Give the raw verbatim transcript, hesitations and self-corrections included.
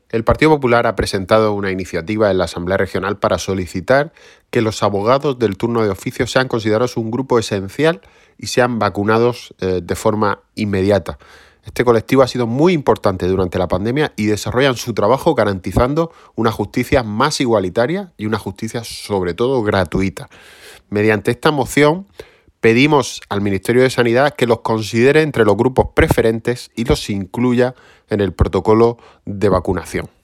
El Partido Popular ha presentado una iniciativa en la Asamblea Regional para solicitar que los abogados del turno de oficio sean considerados un grupo esencial y sean vacunados eh, de forma inmediata. Este colectivo ha sido muy importante durante la pandemia y desarrollan su trabajo garantizando una justicia más igualitaria y una justicia sobre todo gratuita. Mediante esta moción pedimos al Ministerio de Sanidad que los considere entre los grupos preferentes y los incluya en el protocolo de vacunación.